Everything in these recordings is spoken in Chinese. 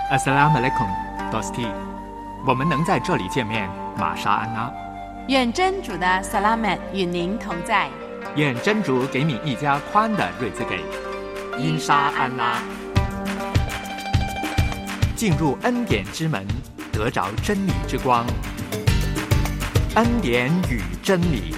Assalamu alaikum, Dosti。我们能在这里见面，玛莎安拉。 愿真主的萨拉曼与您同在。 愿真主给你一家宽的瑞兹给。因沙安拉。进入恩典之门，得着真理之光。恩典与真理。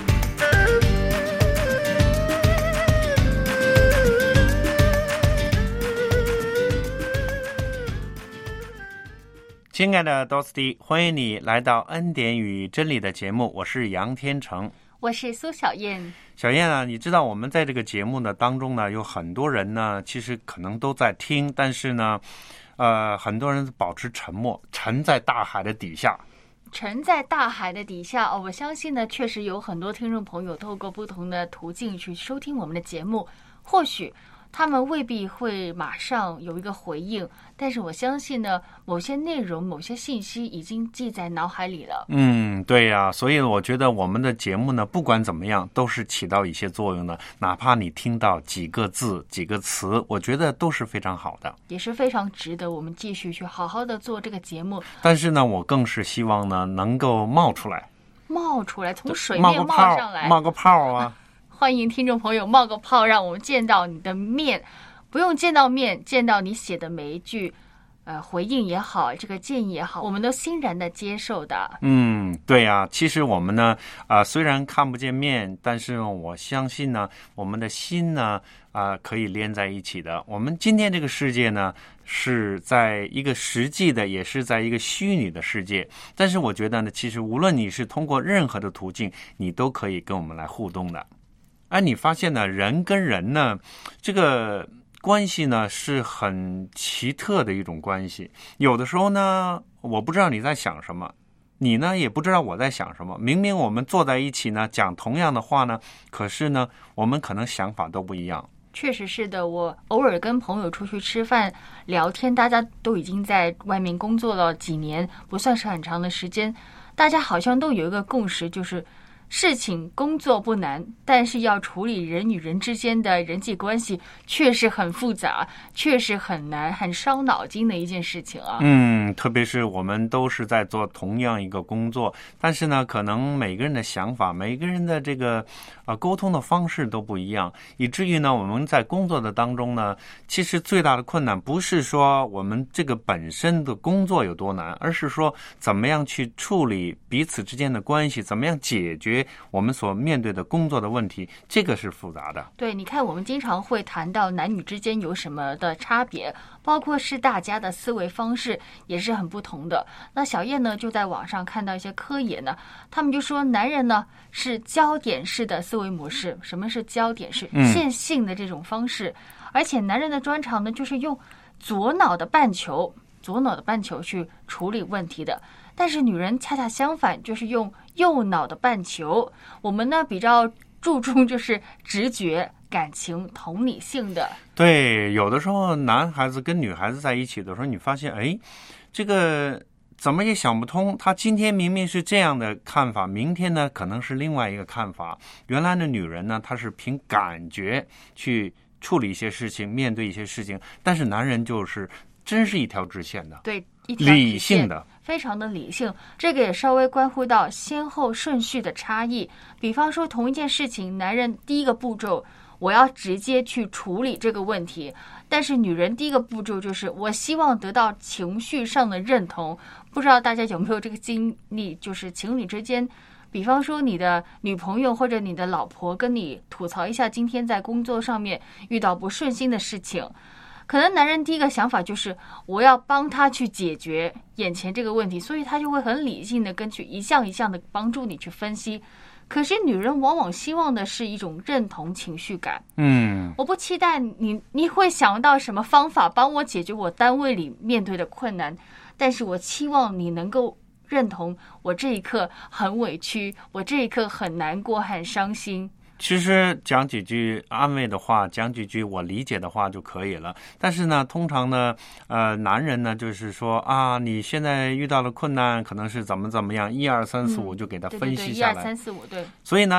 亲爱的 Dosti， 欢迎你来到恩典与真理的节目，我是杨天成， 我是苏小燕。 小燕啊，你知道我们在这个节目呢当中呢，有很多人呢，其实可能都在听，但是呢，很多人保持沉默，沉在大海的底下。 沉在大海的底下我相信呢，确实有很多听众朋友透过不同的途径去收听我们的节目，或许他们未必会马上有一个回应，但是我相信呢，某些内容、某些信息已经记在脑海里了。 对呀，所以我觉得我们的节目呢，不管怎么样，都是起到一些作用的。哪怕你听到几个字、几个词，我觉得都是非常好的， 也是非常值得我们继续去好好的做这个节目。 但是呢，我更是希望呢，能够冒出来， 从水面冒上来， 冒个泡啊！ 欢迎听众朋友冒个泡，让我们见到你的面，不用见到面，见到你写的每一句回应也好，这个建议也好，我们都欣然的接受的。 对呀，其实我们呢虽然看不见面，但是我相信呢，我们的心呢可以连在一起的。我们今天这个世界呢是在一个实际的，也是在一个虚拟的世界，但是我觉得呢，其实无论你是通过任何的途径，你都可以跟我们来互动的。你发现呢，人跟人呢，这个关系呢是很奇特的一种关系。有的时候呢，我不知道你在想什么，你呢也不知道我在想什么。明明我们坐在一起呢，讲同样的话呢，可是呢，我们可能想法都不一样。 确实是的，我偶尔跟朋友出去吃饭聊天，大家都已经在外面工作了几年，不算是很长的时间，大家好像都有一个共识，就是事情工作不难，但是要处理人与人之间的人际关系确实很复杂，确实很难，很伤脑筋的一件事情啊。 特别是我们都是在做同样一个工作，但是呢，可能每个人的想法，每个人的这个沟通的方式都不一样，以至于呢，我们在工作的当中呢，其实最大的困难不是说我们这个本身的工作有多难，而是说怎么样去处理彼此之间的关系，怎么样解决我们所面对的工作的问题，这个是复杂的。 对，你看我们经常会谈到男女之间有什么的差别，包括是大家的思维方式也是很不同的。那小叶呢就在网上看到一些科研呢，他们就说男人呢是焦点式的思维模式。什么是焦点式？线性的这种方式，而且男人的专长呢就是用左脑的半球去处理问题的，但是女人恰恰相反，就是用右脑的半球。我们呢比较注重就是直觉、感情、同理性的。 对，有的时候男孩子跟女孩子在一起的时候，你发现这个怎么也想不通，他今天明明是这样的看法，明天呢可能是另外一个看法。原来的女人呢，她是凭感觉去处理一些事情，面对一些事情，但是男人就是真是一条直线的， 对，一条直线， 理性的， 非常的理性。这个也稍微关乎到先后顺序的差异。比方说同一件事情，男人第一个步骤我要直接去处理这个问题，但是女人第一个步骤就是我希望得到情绪上的认同。不知道大家有没有这个经历，就是情侣之间，比方说你的女朋友或者你的老婆跟你吐槽一下今天在工作上面遇到不顺心的事情，可能男人第一个想法就是我要帮他去解决眼前这个问题，所以他就会很理性的根据一项一项的帮助你去分析。可是女人往往希望的是一种认同情绪感。我不期待你会想到什么方法帮我解决我单位里面对的困难，但是我期望你能够认同我这一刻很委屈，我这一刻很难过，很伤心。 其实讲几句安慰的话，讲几句我理解的话就可以了。但是呢，通常呢，男人呢就是说你现在遇到了困难，可能是怎么样，1、2、3、4、5就给他分析下来。 1、2、3、4、5，对。 所以呢，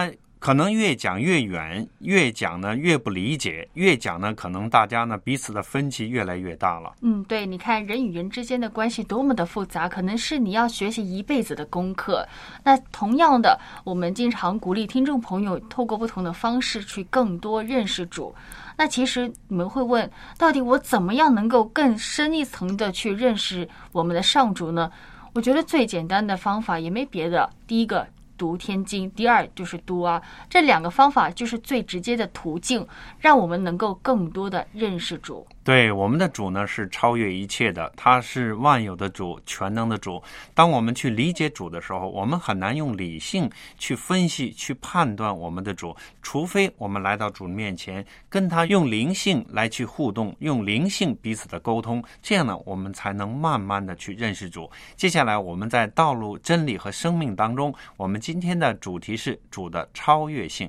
可能越讲越远，越讲呢越不理解，越讲呢可能大家呢彼此的分歧越来越大了。 对，你看人与人之间的关系多么的复杂，可能是你要学习一辈子的功课。那同样的，我们经常鼓励听众朋友透过不同的方式去更多认识主。那其实你们会问，到底我怎么样能够更深一层的去认识我们的上主呢？我觉得最简单的方法也没别的，第一个读天经，第二就是读啊，这两个方法就是最直接的途径，让我们能够更多的认识主。 对，我们的主呢是超越一切的，他是万有的主，全能的主。当我们去理解主的时候，我们很难用理性去分析去判断我们的主，除非我们来到主面前，跟他用灵性来去互动，用灵性彼此的沟通，这样呢我们才能慢慢的去认识主。接下来我们在道路、真理和生命当中，我们今天的主题是主的超越性。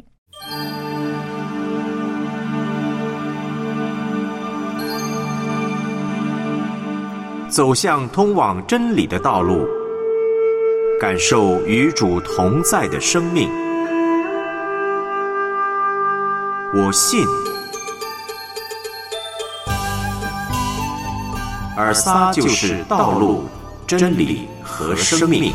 走向通往真理的道路，感受与主同在的生命。我信，尔撒就是道路、真理和生命。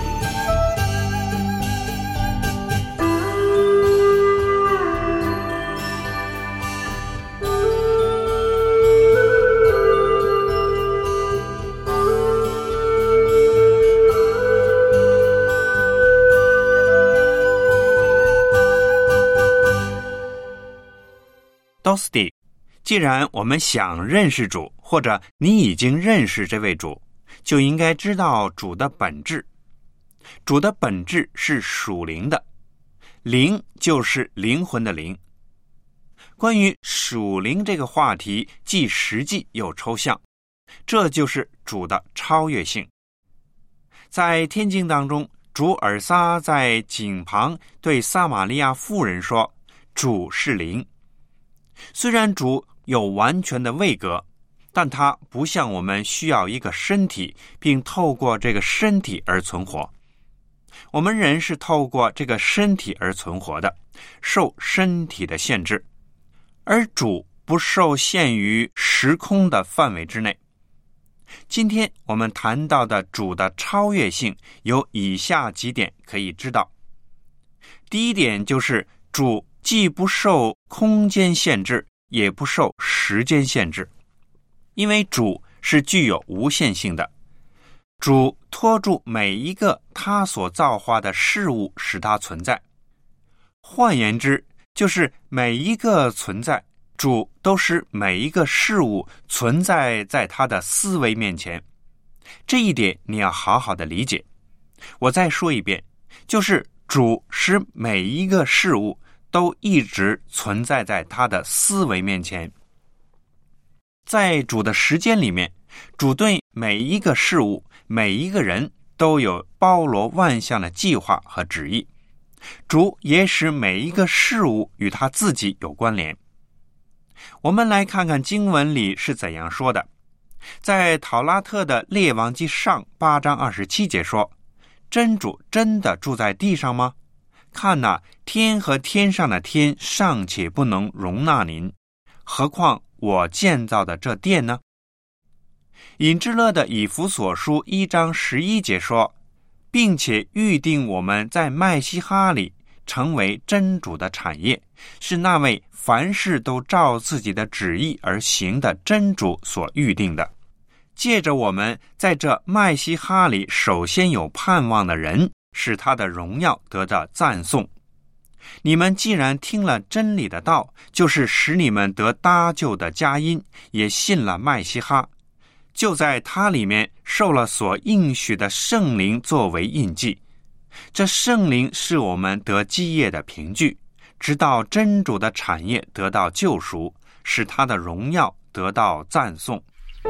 Dosti， 既然我们想认识主，或者你已经认识这位主，就应该知道主的本质。主的本质是属灵的，灵就是灵魂的灵。关于属灵这个话题，既实际又抽象，这就是主的超越性。在天经当中，主尔撒在井旁对撒玛利亚妇人说，主是灵。虽然主有完全的位格，但他不像我们需要一个身体，并透过这个身体而存活。我们人是透过这个身体而存活的，受身体的限制，而主不受限于时空的范围之内。今天我们谈到的主的超越性有以下几点可以知道。第一点就是主既不受空间限制，也不受时间限制，因为主是具有无限性的。主托住每一个他所造化的事物，使它存在。换言之，就是每一个存在，主都使每一个事物存在在他的思维面前。这一点你要好好的理解。我再说一遍，就是主使每一个事物都一直存在在他的思维面前。在主的时间里面，主对每一个事物、每一个人都有包罗万象的计划和旨意。主也使每一个事物与他自己有关联。我们来看看经文里是怎样说的。在讨拉特的列王记上8章27节说，真主真的住在地上吗？看哪，天和天上的天尚且不能容纳您，何况我建造的这殿呢？隐之勒的以弗所书1章11节说，并且预定我们在麦西哈里成为真主的产业，是那位凡事都照自己的旨意而行的真主所预定的。借着我们在这麦西哈里首先有盼望的人，使他的荣耀得到赞颂。你们既然听了真理的道，就是使你们得搭救的佳音，也信了麦西哈，就在他里面受了所应许的圣灵作为印记。这圣灵是我们得基业的凭据，直到真主的产业得到救赎，使他的荣耀得到赞颂。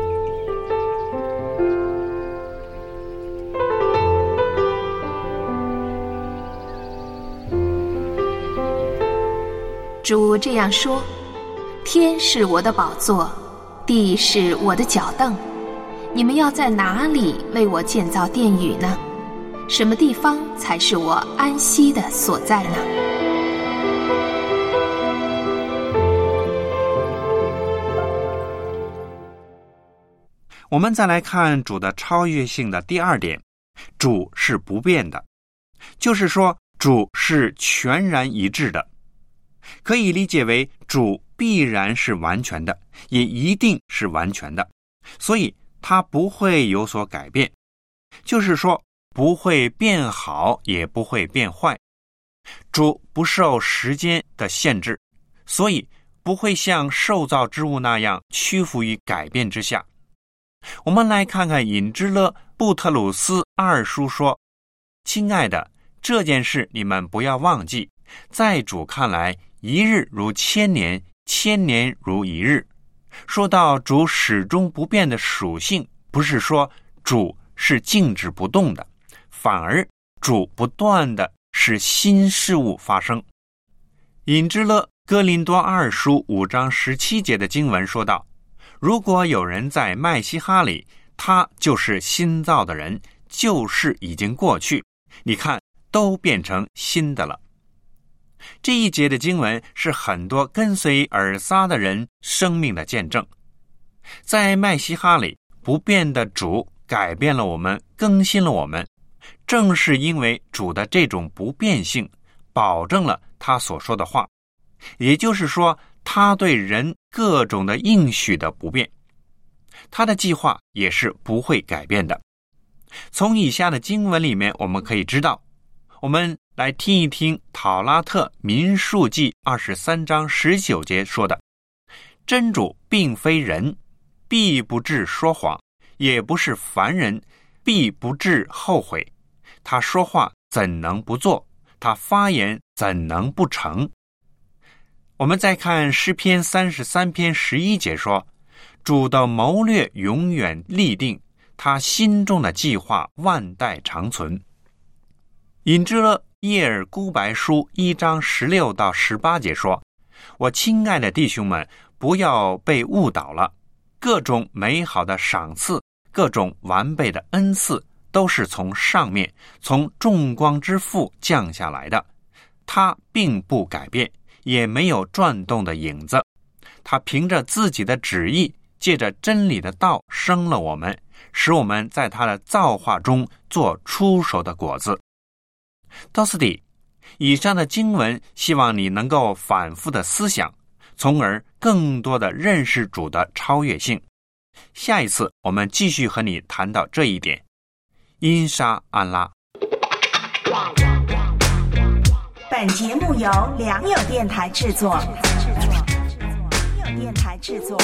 主这样说，天是我的宝座，地是我的脚凳，你们要在哪里为我建造殿宇呢？什么地方才是我安息的所在呢？ 我们再来看主的超越性的第二点，主是不变的，就是说主是全然一致的，可以理解为主必然是完全的，也一定是完全的，所以他不会有所改变，就是说不会变好也不会变坏。主不受时间的限制，所以不会像受造之物那样屈服于改变之下。我们来看看隐之勒布特鲁斯二书说，亲爱的，这件事你们不要忘记，在主看来，一日如千年，千年如一日。说到主始终不变的属性，不是说主是静止不动的，反而主不断的使新事物发生。隐之勒哥林多二书5章17节的经文说道，如果有人在麦西哈里，他就是新造的人，旧事已经过去，你看都变成新的了。这一节的经文是很多跟随尔撒的人生命的见证。在麦西哈里，不变的主改变了我们，更新了我们，正是因为主的这种不变性，保证了他所说的话，也就是说他对人各种的应许的不变，他的计划也是不会改变的。从以下的经文里面我们可以知道，我们来听一听讨拉特民数记23章19节说的，真主并非人，必不至说谎，也不是凡人，必不至后悔。他说话怎能不做？他发言怎能不成？我们再看诗篇33篇11节说，主的谋略永远立定，他心中的计划万代长存。引之了耶尔孤白书1章16到18节说，我亲爱的弟兄们，不要被误导了，各种美好的赏赐，各种完备的恩赐，都是从上面，从众光之父降下来的，他并不改变，也没有转动的影子，他凭着自己的旨意，借着真理的道生了我们，使我们在他的造化中做出熟的果子。到此地，以上的经文希望你能够反复的思想，从而更多的认识主的超越性。下一次我们继续和你谈到这一点。因沙安拉。 本节目由良友电台制作。良友电台制作。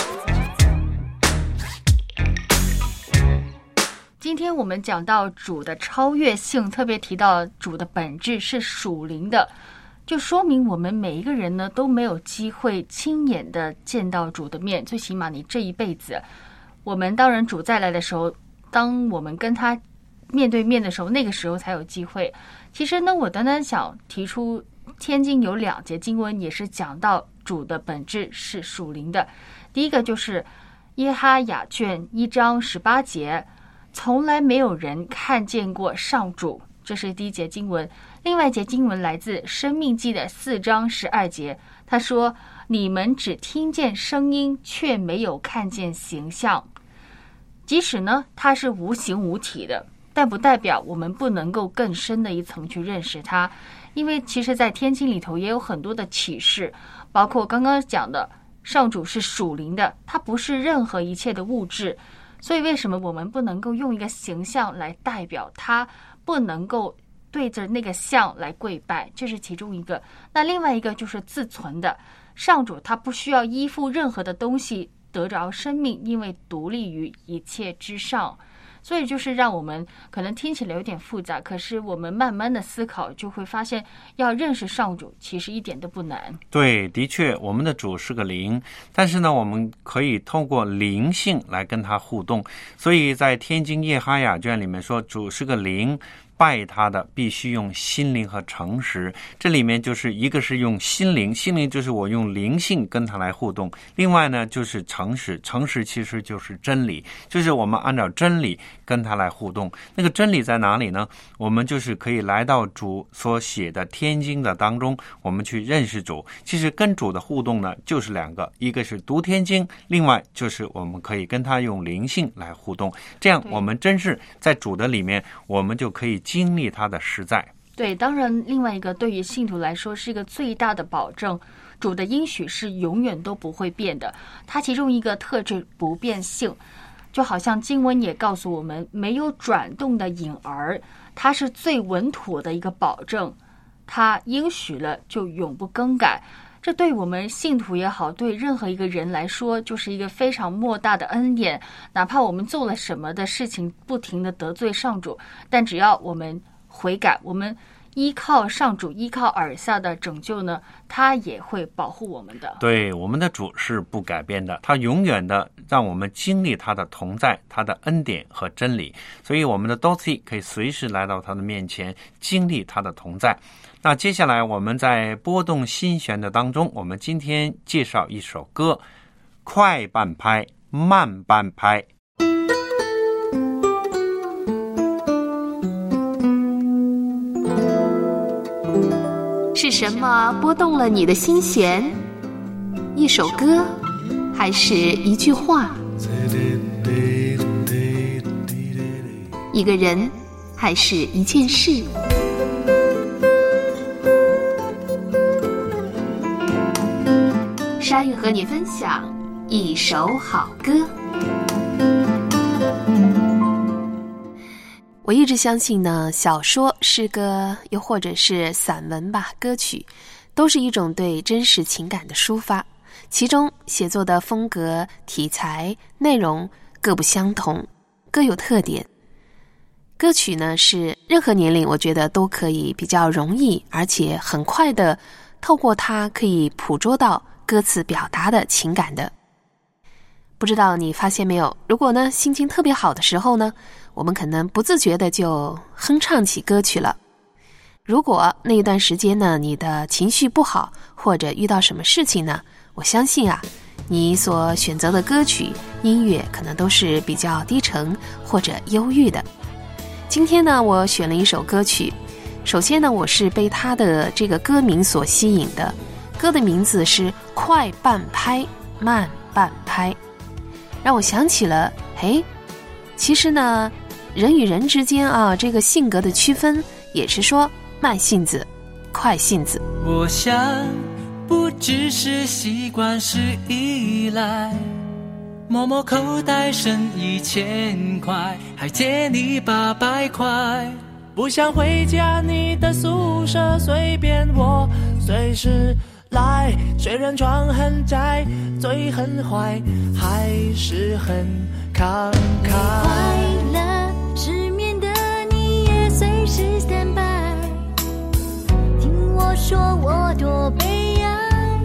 今天我们讲到主的超越性，特别提到主的本质是属灵的，就说明我们每一个人呢都没有机会亲眼的见到主的面，最起码你这一辈子，我们当然主再来的时候，当我们跟他面对面的时候，那个时候才有机会。其实呢，我单单想提出天经有2节经文也是讲到主的本质是属灵的。第一个就是耶哈雅卷1章18节，从来没有人看见过上主，这是第一节经文。另外一节经文来自申命记的4章12节，他说，你们只听见声音，却没有看见形象。即使呢它是无形无体的，但不代表我们不能够更深的一层去认识它。因为其实在天经里头也有很多的启示，包括刚刚讲的上主是属灵的，它不是任何一切的物质，所以为什么我们不能够用一个形象来代表它，不能够对着那个像来跪拜，这是其中一个。那另外一个就是自存的，上主他不需要依附任何的东西得着生命，因为独立于一切之上。所以就是让我们可能听起来有点复杂，可是我们慢慢的思考就会发现，要认识上主其实一点都不难。 对，的确我们的主是个灵，但是呢我们可以透过灵性来跟他互动。所以在天经耶哈雅卷里面说主是个灵， 拜他的必须用心灵和诚实。这里面就是一个是用心灵，心灵就是我用灵性跟他来互动，另外呢就是诚实，诚实其实就是真理，就是我们按照真理跟他来互动。那个真理在哪里呢？我们就是可以来到主所写的天经的当中，我们去认识主。其实跟主的互动呢就是两个，一个是读天经，另外就是我们可以跟他用灵性来互动，这样我们真是在主的里面，我们就可以经历他的实在。 对，当然另外一个对于信徒来说是一个最大的保证，主的应许是永远都不会变的，它其中一个特质不变性，就好像经文也告诉我们，没有转动的影儿，它是最稳妥的一个保证，它应许了就永不更改。这对我们信徒也好，对任何一个人来说，就是一个非常莫大的恩典。哪怕我们做了什么的事情，不停的得罪上主，但只要我们悔改，我们依靠上主，依靠耳下的拯救呢，他也会保护我们的。 对，我们的主是不改变的，他永远的让我们经历他的同在，他的恩典和真理。所以我们的 Dorothy 可以随时来到他的面前，经历他的同在。那接下来我们在拨动心弦的当中，我们今天介绍一首歌，快半拍，慢半拍。 是什么拨动了你的心弦？一首歌，还是一句话？一个人，还是一件事？沙玉和你分享一首好歌。我一直相信呢，小说、诗歌，又或者是散文吧，歌曲，都是一种对真实情感的抒发。其中写作的风格、题材、内容各不相同，各有特点。歌曲呢，是任何年龄我觉得都可以比较容易，而且很快的透过它可以捕捉到歌词表达的情感的。不知道你发现没有，如果呢心情特别好的时候呢，我们可能不自觉的就哼唱起歌曲了。如果那一段时间呢你的情绪不好，或者遇到什么事情呢，我相信啊，你所选择的歌曲音乐可能都是比较低沉或者忧郁的。今天呢我选了一首歌曲，首先呢我是被它的这个歌名所吸引的，歌的名字是快半拍慢半拍，让我想起了其实呢人与人之间啊，这个性格的区分也是说慢性子快性子。 我想不只是习惯，是依赖，摸摸口袋剩1000块，还借你800块，不想回家你的宿舍随便我随时来，虽然床很窄嘴很坏，还是很慷慨。 快乐失眠的你也随时 stand by， 听我说我多悲哀，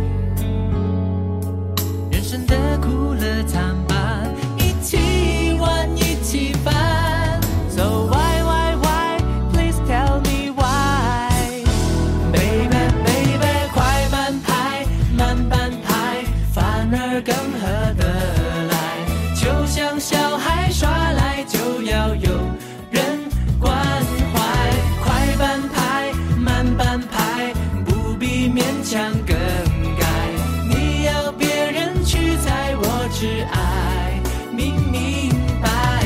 人生的苦乐参半，一起玩一起烦， So why please tell me why， Baby baby 快半拍慢半拍，反而更合得来，就像小孩耍赖就要有人关怀，快半拍慢半拍，不必勉强更改，你要别人去猜，我只爱明明白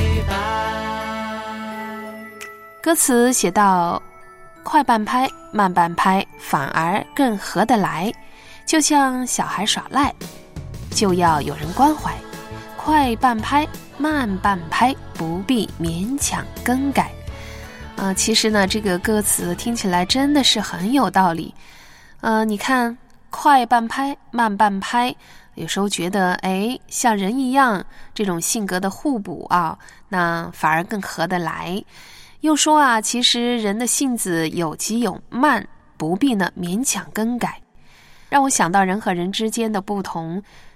白。 歌词写到快半拍慢半拍，反而更合得来，就像小孩耍赖就要有人关怀，快半拍慢半拍，不必勉强更改。其实呢这个歌词听起来真的是很有道理。你看快半拍慢半拍，有时候觉得像人一样，这种性格的互补啊，那反而更合得来。又说啊，其实人的性子有急有慢，不必呢勉强更改。让我想到人和人之间的不同，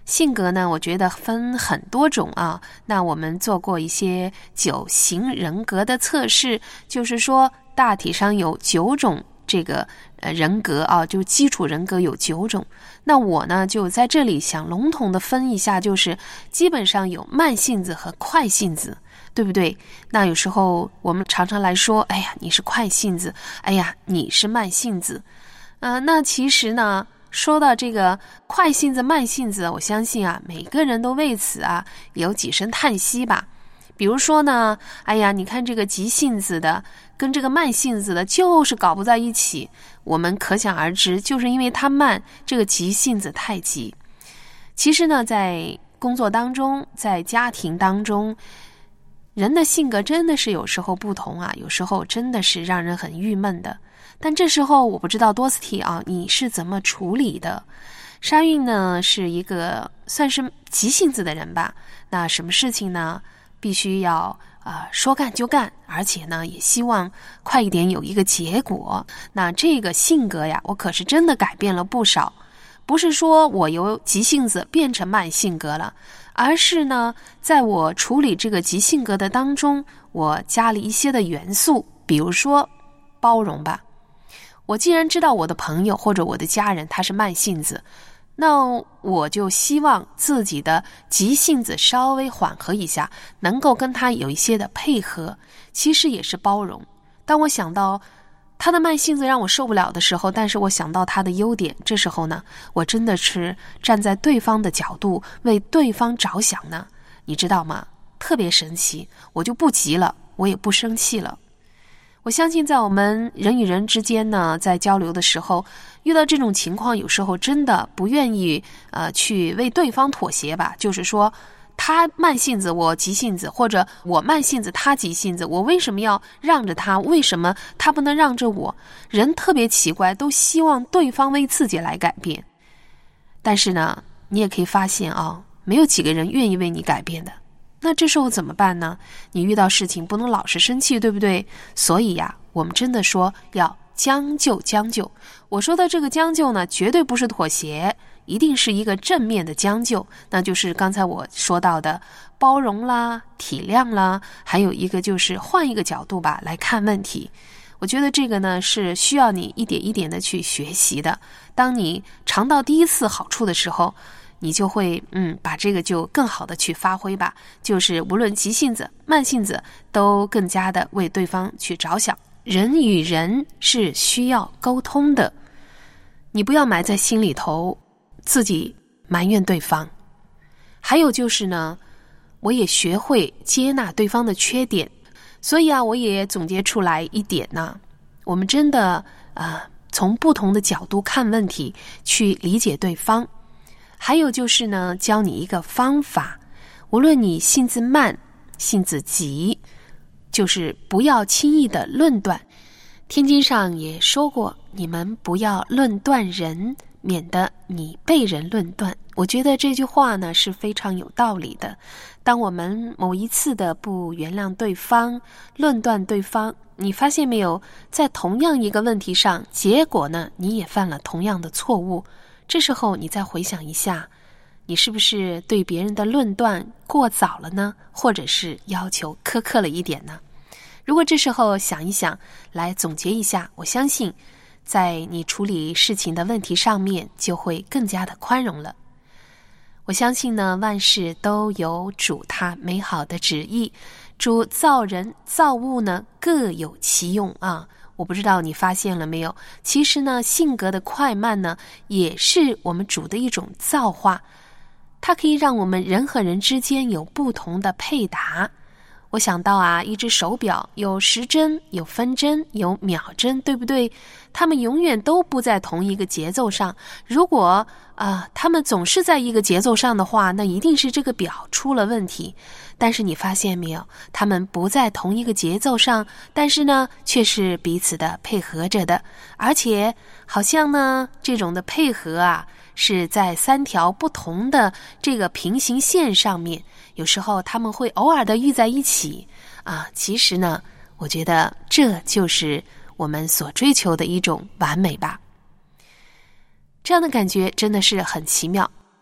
性格呢，我觉得分很多种啊。那我们做过一些9型人格的测试，就是说大体上有9种这个人格啊，就基础人格有9种。那我呢就在这里想笼统的分一下，就是基本上有慢性子和快性子，对不对？那有时候我们常常来说，哎呀你是快性子，哎呀你是慢性子。那其实呢，说到这个快性子慢性子，我相信啊每个人都为此啊有几声叹息吧。比如说呢，哎呀你看这个急性子的跟这个慢性子的就是搞不在一起，我们可想而知，就是因为他慢，这个急性子太急。其实呢，在工作当中，在家庭当中，人的性格真的是有时候不同啊，有时候真的是让人很郁闷的。但这时候我不知道多斯蒂啊，你是怎么处理的？沙韵呢是一个算是急性子的人吧，那什么事情呢必须要说干就干，而且呢也希望快一点有一个结果。那这个性格呀，我可是真的改变了不少，不是说我由急性子变成慢性格了，而是呢在我处理这个急性格的当中，我加了一些的元素，比如说包容吧。我既然知道我的朋友或者我的家人他是慢性子，那我就希望自己的急性子稍微缓和一下，能够跟他有一些的配合，其实也是包容。当我想到他的慢性子让我受不了的时候，但是我想到他的优点，这时候呢，我真的是站在对方的角度为对方着想呢，你知道吗？特别神奇，我就不急了，我也不生气了。我相信在我们人与人之间呢，在交流的时候，遇到这种情况，有时候真的不愿意去为对方妥协吧，就是说他慢性子我急性子，或者我慢性子他急性子，我为什么要让着他？为什么他不能让着我？人特别奇怪，都希望对方为自己来改变。但是呢，你也可以发现啊，没有几个人愿意为你改变的。那这时候怎么办呢？你遇到事情不能老是生气，对不对？所以呀，我们真的说要将就将就。我说的这个将就呢，绝对不是妥协，一定是一个正面的将就，那就是刚才我说到的包容啦、体谅啦，还有一个就是换一个角度吧来看问题。我觉得这个呢是需要你一点一点的去学习的。当你尝到第一次好处的时候，你就会把这个就更好的去发挥吧，就是无论急性子慢性子都更加的为对方去着想。人与人是需要沟通的，你不要埋在心里头自己埋怨对方。还有就是呢，我也学会接纳对方的缺点，所以我也总结出来一点呢，我们真的从不同的角度看问题，去理解对方。还有就是呢，教你一个方法，无论你性子慢性子急，就是不要轻易的论断。天经上也说过，你们不要论断人，免得你被人论断。我觉得这句话呢是非常有道理的。当我们某一次的不原谅对方，论断对方，你发现没有，在同样一个问题上，结果呢你也犯了同样的错误。这时候你再回想一下，你是不是对别人的论断过早了呢？或者是要求苛刻了一点呢？如果这时候想一想，来总结一下，我相信在你处理事情的问题上面就会更加的宽容了。我相信呢，万事都有主他美好的旨意，主造人造物呢各有其用啊。我不知道你发现了没有，其实呢，性格的快慢呢，也是我们主的一种造化，它可以让我们人和人之间有不同的配搭。我想到一只手表有时针、有分针、有秒针，对不对？它们永远都不在同一个节奏上。如果它们总是在一个节奏上的话，那一定是这个表出了问题。但是你发现没有，它们不在同一个节奏上，但是呢，却是彼此的配合着的。而且好像呢，这种的配合是在3条不同的这个平行线上面，有时候他们会偶尔的遇在一起其实呢，我觉得这就是我们所追求的一种完美吧。这样的感觉真的是很奇妙。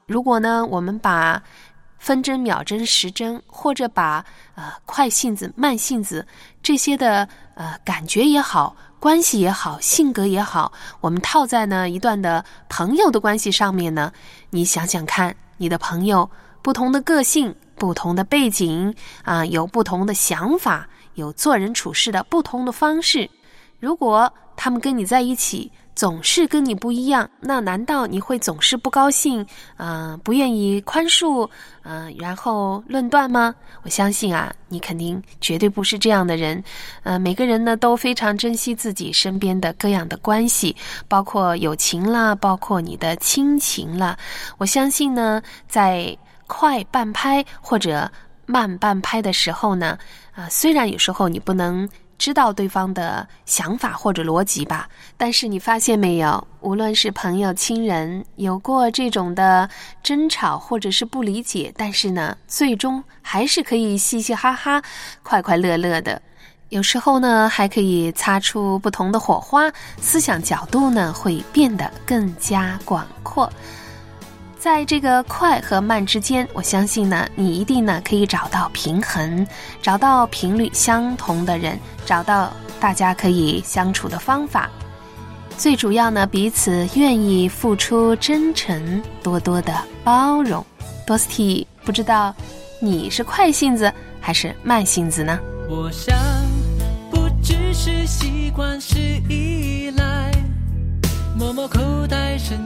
如果呢，我们把分针、秒针、时针，或者把快性子、慢性子这些的感觉也好，关系也好，性格也好，我们套在呢一段的朋友的关系上面呢，你想想看，你的朋友不同的个性、不同的背景有不同的想法，有做人处事的不同的方式。如果他们跟你在一起总是跟你不一样，那难道你会总是不高兴不愿意宽恕然后论断吗？我相信你肯定绝对不是这样的人。每个人呢都非常珍惜自己身边的各样的关系，包括友情啦，包括你的亲情啦。我相信呢，在快半拍或者慢半拍的时候呢虽然有时候你不能知道对方的想法或者逻辑吧，但是你发现没有，无论是朋友、亲人，有过这种的争吵或者是不理解，但是呢，最终还是可以嘻嘻哈哈、快快乐乐的。有时候呢，还可以擦出不同的火花，思想角度呢会变得更加广阔。在这个快和慢之间，我相信呢，你一定呢可以找到平衡，找到频率相同的人，找到大家可以相处的方法。最主要呢，彼此愿意付出真诚，多多的包容。Dosty， 不知道你是快性子还是慢性子呢？ 我想不只是习惯，是依赖，摸摸口袋剩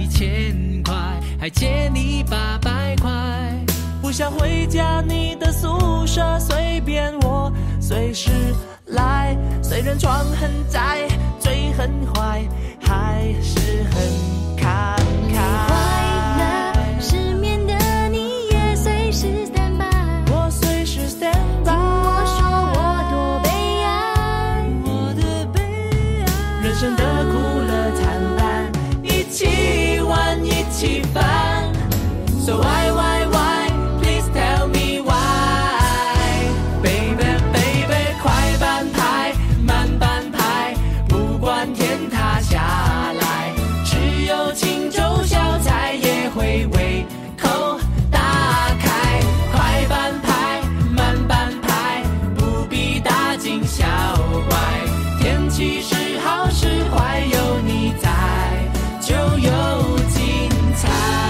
1000块，还借你800块，不想回家你的宿舍，随便我随时来，虽然床很窄，嘴很坏，还是很慷慨。 快乐失眠的你也随时 stand by， 我随时 stand by， 听我说我多悲哀， 我的悲哀，人生的苦乐参半，一起玩一起烦。So why please tell me why Baby baby 快半拍慢半拍，不管天塌下来，只有青州小菜也会胃口打开。快半拍慢半拍，不必大惊小怪，天气是好是坏，有你在就有精彩。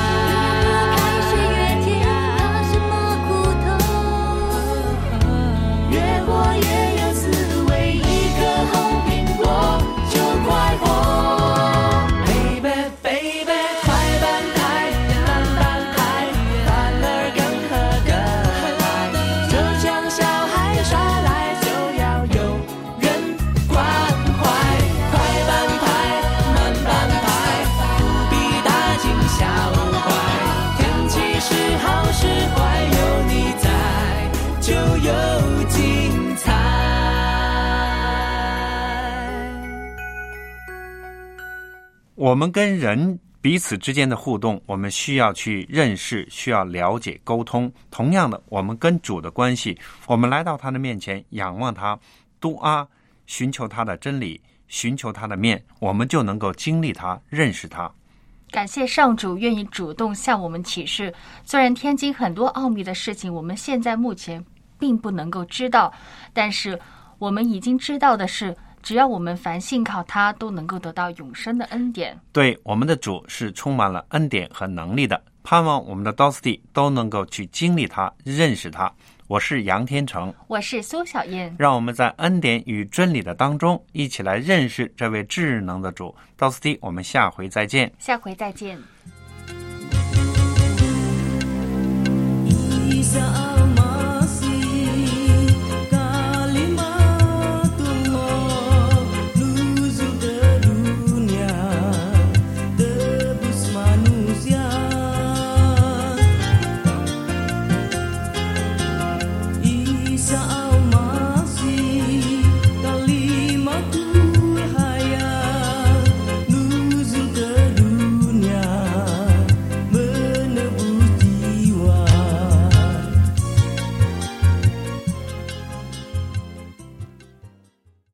我们跟人彼此之间的互动，我们需要去认识，需要了解、沟通。同样的，我们跟主的关系，我们来到他的面前，仰望他，嘟寻求他的真理，寻求他的面，我们就能够经历他，认识他。 感谢上主愿意主动向我们启示，虽然天经很多奥秘的事情我们现在目前并不能够知道，但是我们已经知道的是，只要我们凡信靠他，都能够得到永生的恩典。 对，我们的主是充满了恩典和能力的，盼望我们的 Dosty 都能够去经历他，认识他。我是杨天成， 我是苏小燕， 让我们在恩典与真理的当中，一起来认识这位智能的主。Dosty， 我们下回再见。 下回再见。 一小